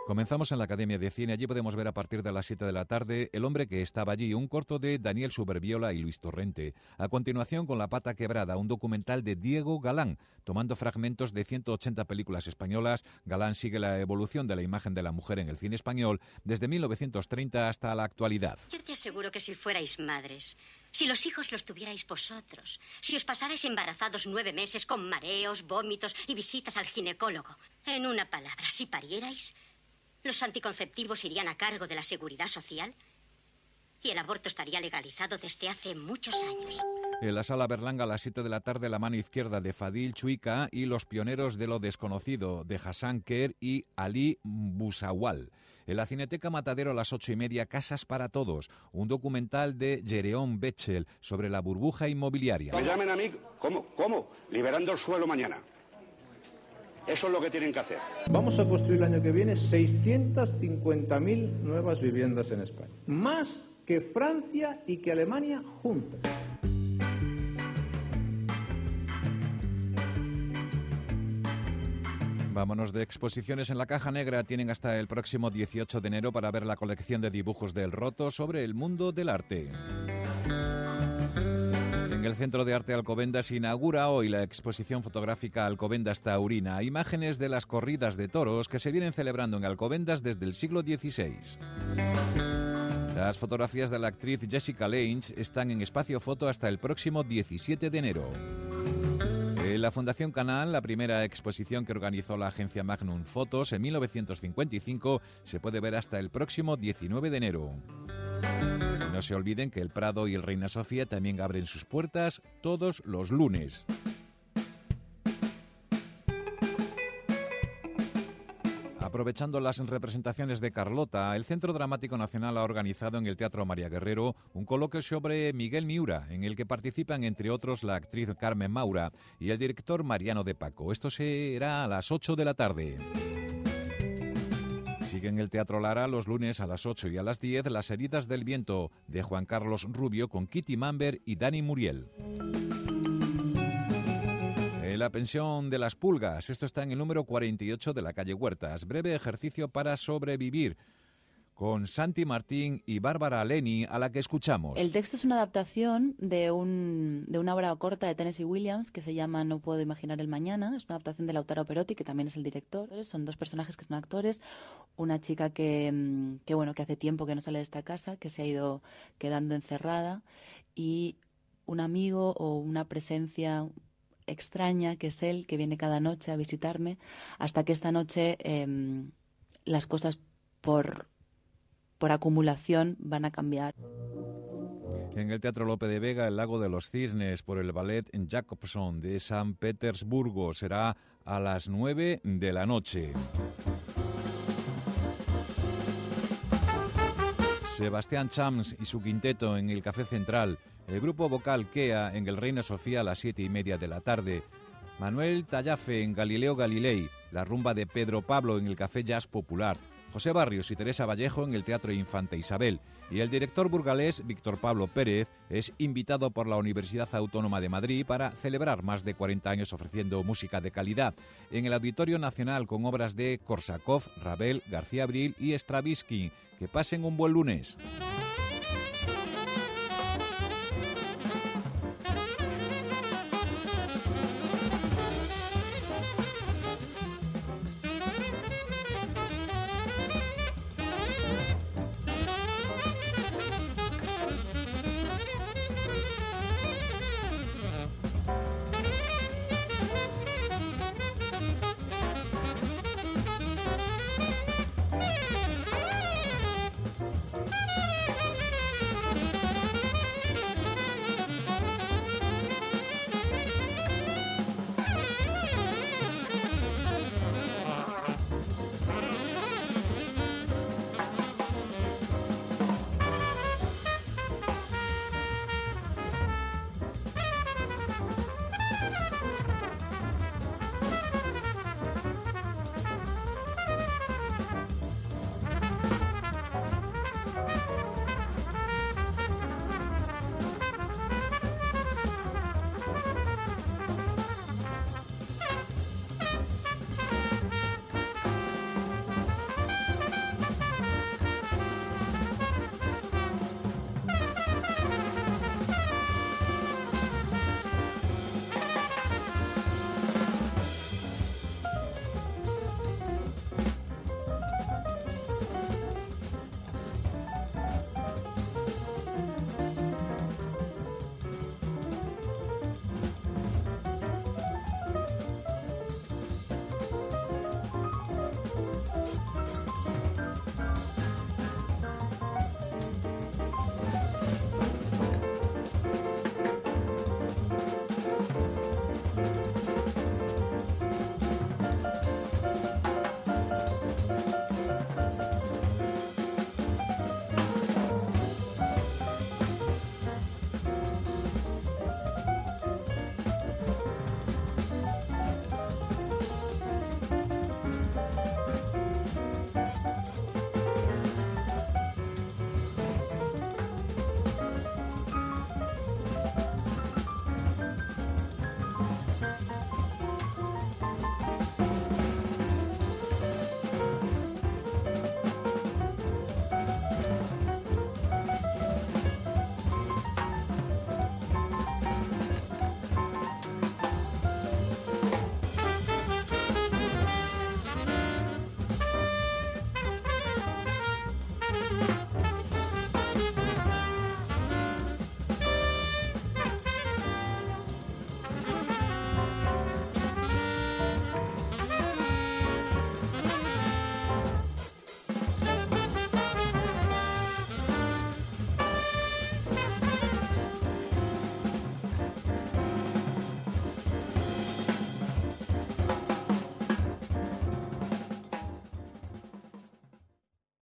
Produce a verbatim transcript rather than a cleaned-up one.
Comenzamos en la Academia de Cine. Allí podemos ver a partir de las siete de la tarde El hombre que estaba allí, un corto de Daniel Suberviola y Luis Torrente. A continuación, Con la pata quebrada, un documental de Diego Galán. Tomando fragmentos de ciento ochenta películas españolas, Galán sigue la evolución de la imagen de la mujer en el cine español desde mil novecientos treinta hasta la actualidad. Yo te aseguro que si fuerais madres, si los hijos los tuvierais vosotros, si os pasarais embarazados nueve meses con mareos, vómitos y visitas al ginecólogo, en una palabra, si parierais, los anticonceptivos irían a cargo de la Seguridad Social y el aborto estaría legalizado desde hace muchos años. En la Sala Berlanga a las siete de la tarde, La mano izquierda de Fadil Chuica y Los pioneros de lo desconocido de Hassan Kher y Ali Bouzawal. En la Cineteca Matadero a las ocho y media, Casas para todos, un documental de Jereón Bechel sobre la burbuja inmobiliaria. Me llamen a mí, ¿cómo? ¿Cómo? Liberando el suelo mañana. Eso es lo que tienen que hacer. Vamos a construir el año que viene seiscientas cincuenta mil nuevas viviendas en España. Más que Francia y que Alemania juntas. Vámonos de exposiciones en la Caja Negra. Tienen hasta el próximo dieciocho de enero para ver la colección de dibujos del Roto sobre el mundo del arte. En el Centro de Arte Alcobendas se inaugura hoy la exposición fotográfica Alcobendas Taurina, imágenes de las corridas de toros que se vienen celebrando en Alcobendas desde el siglo dieciséis. Las fotografías de la actriz Jessica Lange están en Espacio Foto hasta el próximo diecisiete de enero. En la Fundación Canal, la primera exposición que organizó la agencia Magnum Photos en mil novecientos cincuenta y cinco, se puede ver hasta el próximo diecinueve de enero. No se olviden que el Prado y el Reina Sofía también abren sus puertas todos los lunes. Aprovechando las representaciones de Carlota, el Centro Dramático Nacional ha organizado en el Teatro María Guerrero un coloquio sobre Miguel Miura, en el que participan, entre otros, la actriz Carmen Maura y el director Mariano de Paco. Esto será a las ocho de la tarde. Sigue en el Teatro Lara los lunes a las ocho y a las diez Las heridas del viento, de Juan Carlos Rubio, con Kitty Mamber y Dani Muriel. En la pensión de las pulgas, esto está en el número cuarenta y ocho de la calle Huertas. Breve ejercicio para sobrevivir, con Santi Martín y Bárbara Leni, a la que escuchamos. El texto es una adaptación de, un, de una obra corta de Tennessee Williams que se llama No puedo imaginar el mañana. Es una adaptación de Lautaro Perotti, que también es el director. Son dos personajes que son actores. Una chica que, que, bueno, que hace tiempo que no sale de esta casa, que se ha ido quedando encerrada, y un amigo o una presencia extraña, que es él, que viene cada noche a visitarme, hasta que esta noche eh, las cosas por... por acumulación van a cambiar. En el Teatro Lope de Vega, El lago de los cisnes, por el ballet Jacobson de San Petersburgo, será a las nueve de la noche. Sebastián Chams y su quinteto en el Café Central. El grupo vocal Kea en el Reina Sofía a las siete y media de la tarde. Manuel Tallafe en Galileo Galilei. La rumba de Pedro Pablo en el Café Jazz Popular. José Barrios y Teresa Vallejo en el Teatro Infanta Isabel. Y el director burgalés Víctor Pablo Pérez es invitado por la Universidad Autónoma de Madrid para celebrar más de cuarenta años ofreciendo música de calidad en el Auditorio Nacional, con obras de Korsakov, Ravel, García Abril y Stravinsky. Que pasen un buen lunes.